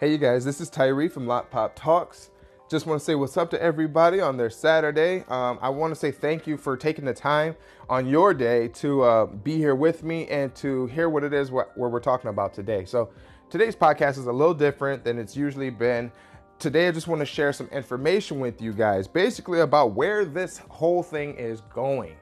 Hey, you guys, this is Tyree from Lot Pop Talks. Just want to say what's up to everybody on their Saturday. I want to say thank you for taking the time on your day to be here with me and to hear what it is where we're talking about today. So today's podcast is a little different than it's usually been. Today, I just want to share some information with you guys, basically about where this whole thing is going.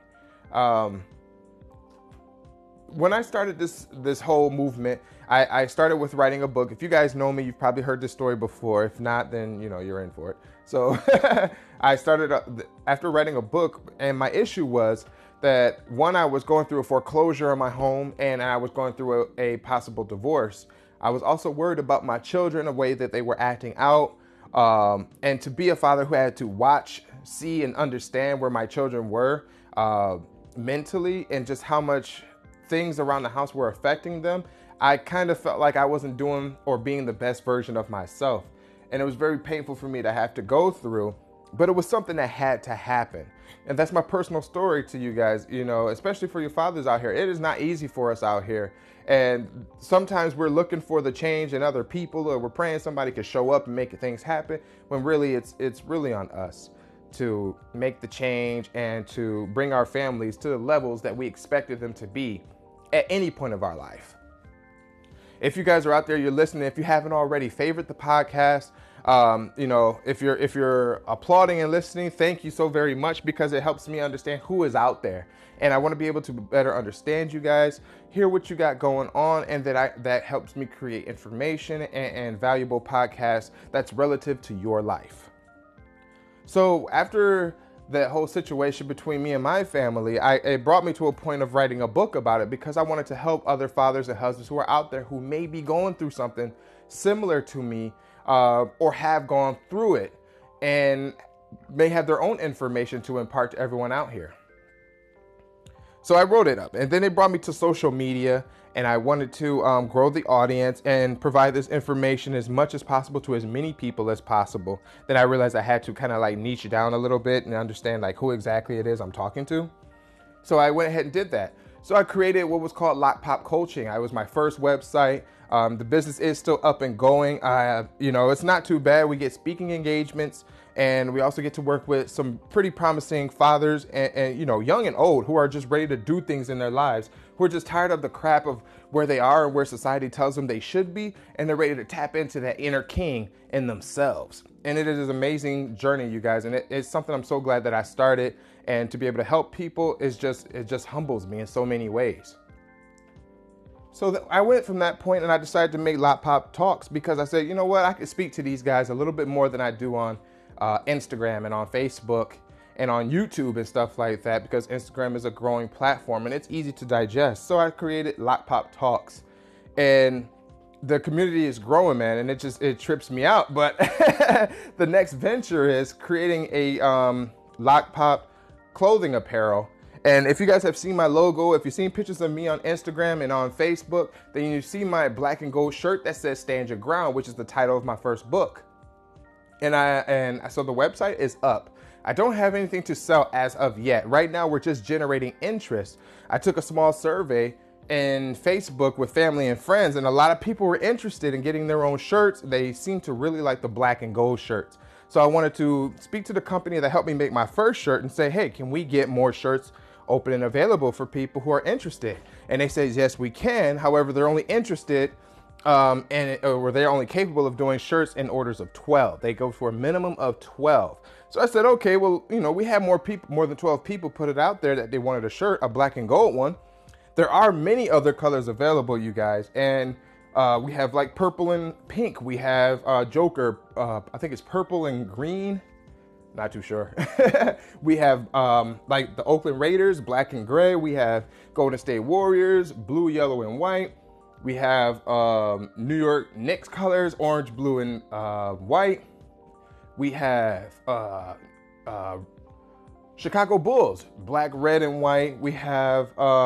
When I started this whole movement, I started with writing a book. If you guys know me, you've probably heard this story before. If not, then you're in for it. So I started after writing a book, and my issue was that one, I was going through a foreclosure on my home, and I was going through a possible divorce. I was also worried about my children, the way that they were acting out, and to be a father who had to watch, see, and understand where my children were mentally, and just how much things around the house were affecting them. I kind of felt like I wasn't doing or being the best version of myself. And it was very painful for me to have to go through, but it was something that had to happen. And that's my personal story to you guys, especially for your fathers out here. It is not easy for us out here. And sometimes we're looking for the change in other people, or we're praying somebody could show up and make things happen, when really it's really on us to make the change and to bring our families to the levels that we expected them to be at any point of our life. If you guys are out there, you're listening, if you haven't already, favorite the podcast. If you're applauding and listening, thank you so very much, because it helps me understand who is out there. And I want to be able to better understand you guys, hear what you got going on, and that helps me create information and valuable podcasts that's relative to your life. So after that whole situation between me and my family, it brought me to a point of writing a book about it, because I wanted to help other fathers and husbands who are out there who may be going through something similar to me, or have gone through it and may have their own information to impart to everyone out here. So I wrote it up, and then it brought me to social media, and I wanted to grow the audience and provide this information as much as possible to as many people as possible. Then I realized I had to kind of niche down a little bit and understand who exactly it is I'm talking to. So I went ahead and did that. So I created what was called Lot Pop Coaching. It was my first website. The business is still up and going. It's not too bad. We get speaking engagements, and we also get to work with some pretty promising fathers and young and old, who are just ready to do things in their lives, who are just tired of the crap of where they are and where society tells them they should be, and they're ready to tap into that inner king in themselves. And it is an amazing journey, you guys, and it's something I'm so glad that I started. And to be able to help people it just humbles me in so many ways. So I went from that point, and I decided to make Lot Pop Talks, because I said, you know what, I could speak to these guys a little bit more than I do on Instagram and on Facebook and on YouTube and stuff like that, because Instagram is a growing platform and it's easy to digest. So I created Lot Pop Talks, and the community is growing, man, and it trips me out. But the next venture is creating a Lot Pop clothing apparel. And if you guys have seen my logo, if you've seen pictures of me on Instagram and on Facebook, then you see my black and gold shirt that says Stand Your Ground, which is the title of my first book. And so the website is up. I don't have anything to sell as of yet. Right now, we're just generating interest. I took a small survey in Facebook with family and friends, and a lot of people were interested in getting their own shirts. They seem to really like the black and gold shirts. So I wanted to speak to the company that helped me make my first shirt and say, hey, can we get more shirts open and available for people who are interested? And they said, yes, we can. However, they're only interested or they're only capable of doing shirts in orders of 12. They go for a minimum of 12. So I said, okay, well, we have more than 12 people put it out there that they wanted a shirt, a black and gold one. There are many other colors available, you guys. And we have purple and pink. We have Joker. I think it's purple and green. Not too sure. We have the Oakland Raiders, black and gray. We have Golden State Warriors, blue, yellow, and white. We have New York Knicks colors, orange, blue, and white. We have Chicago Bulls, black, red, and white. We have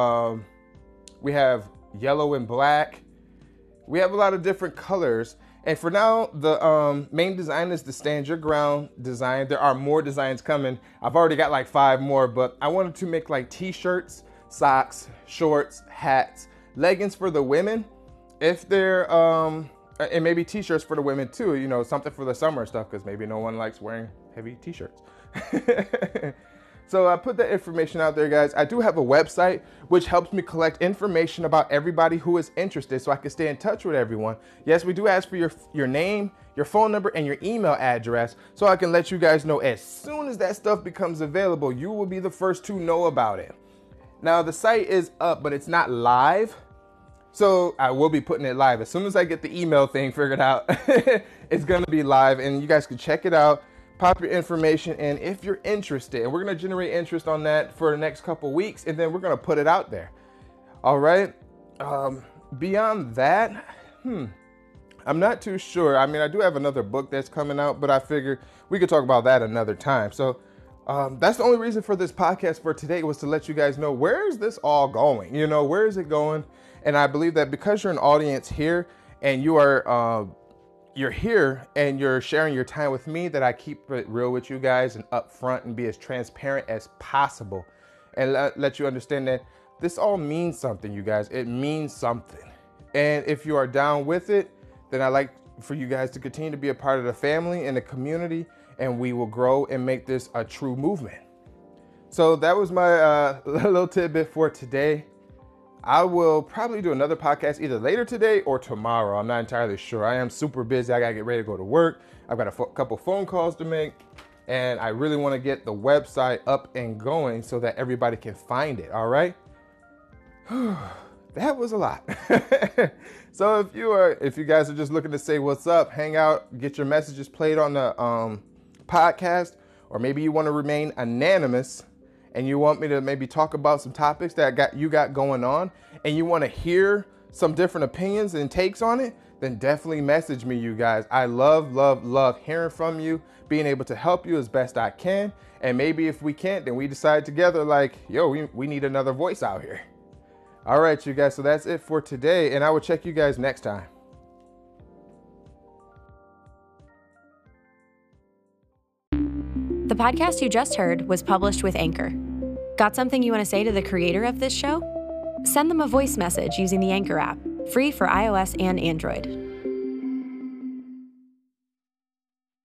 yellow and black. We have a lot of different colors. And for now, the main design is the Stand Your Ground design. There are more designs coming. I've already got 5 more, but I wanted to make t-shirts, socks, shorts, hats, leggings for the women. If they're and maybe t-shirts for the women too, you know, something for the summer stuff, because maybe no one likes wearing heavy t-shirts. So I put that information out there, guys. I do have a website which helps me collect information about everybody who is interested so I can stay in touch with everyone. Yes, we do ask for your name, your phone number, and your email address so I can let you guys know as soon as that stuff becomes available. You will be the first to know about it. Now, the site is up, but it's not live. So I will be putting it live. As soon as I get the email thing figured out, it's going to be live, and you guys can check it out. Pop your information in if you're interested, and we're going to generate interest on that for the next couple weeks, and then we're going to put it out there. All right. Beyond that, I'm not too sure. I mean, I do have another book that's coming out, but I figured we could talk about that another time. So that's the only reason for this podcast for today, was to let you guys know, where is this all going? You know, where is it going? And I believe that because you're an audience here and you are you're here and you're sharing your time with me, that I keep it real with you guys and upfront and be as transparent as possible, and let you understand that this all means something, you guys. It means something. And if you are down with it, then I like for you guys to continue to be a part of the family and the community, and we will grow and make this a true movement. So that was my little tidbit for today. I will probably do another podcast either later today or tomorrow. I'm not entirely sure. I am super busy. I got to get ready to go to work. I've got a couple phone calls to make, and I really want to get the website up and going so that everybody can find it. All right. That was a lot. So if you guys are just looking to say what's up, hang out, get your messages played on the podcast, or maybe you want to remain anonymous and you want me to maybe talk about some topics that you got going on, and you want to hear some different opinions and takes on it, then definitely message me, you guys. I love hearing from you, being able to help you as best I can. And maybe if we can't, then we decide together, like, yo, we need another voice out here. All right, you guys. So that's it for today, and I will check you guys next time. The podcast you just heard was published with Anchor. Got something you want to say to the creator of this show? Send them a voice message using the Anchor app, free for iOS and Android.